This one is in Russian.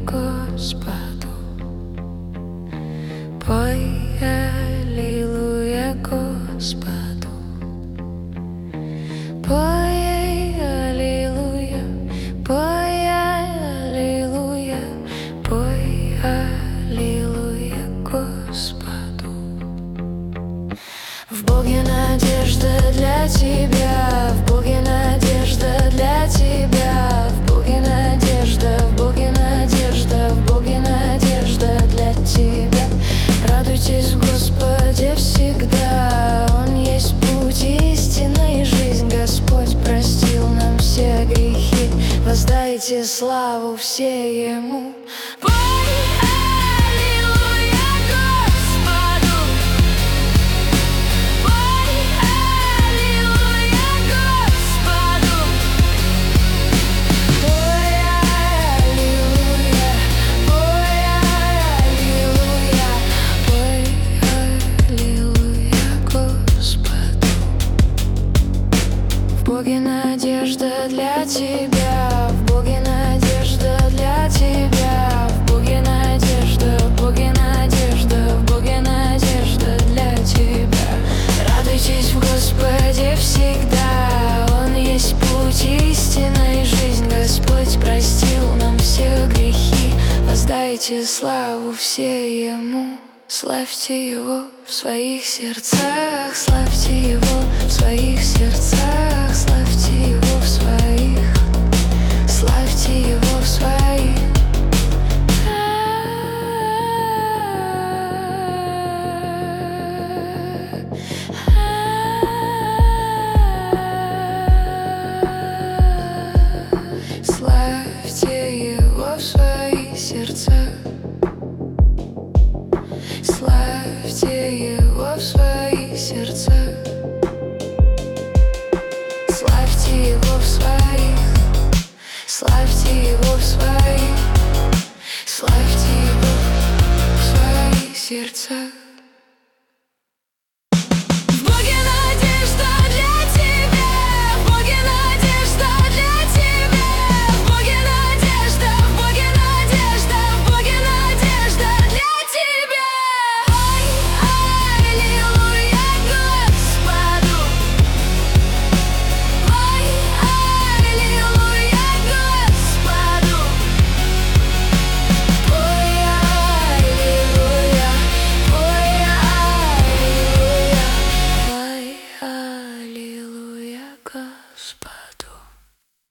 Господу. Пой аллилуйя Господу. Пой аллилуйя, пой аллилуйя, пой аллилуйя Господу. В Боге надежда для тебя, в Боге надежда для тебя, в Боге надежда, в Боге надежда, в Боге надежда для тебя. Радуйтесь в Господе всегда, Он есть путь, истина и жизнь. Господь простил нам все грехи, воздайте славу все Ему. В Боге надежда для тебя, в Боге надежда для тебя, в Боге надежда, в Боге надежда, в Боге надежда для тебя. Радуйтесь в Господе всегда, Он есть путь, истина и жизнь. Господь простил нам все грехи, воздайте славу все Ему. Славьте Его в своих сердцах, славьте Его в своих сердцах, славьте Его в своих, славьте Его в своих. Славьте Его в своих сердцах. Славьте Его в своих сердцах. Славьте Его в своих, славьте Его в своих, славьте Его в своих сердцах. Господи.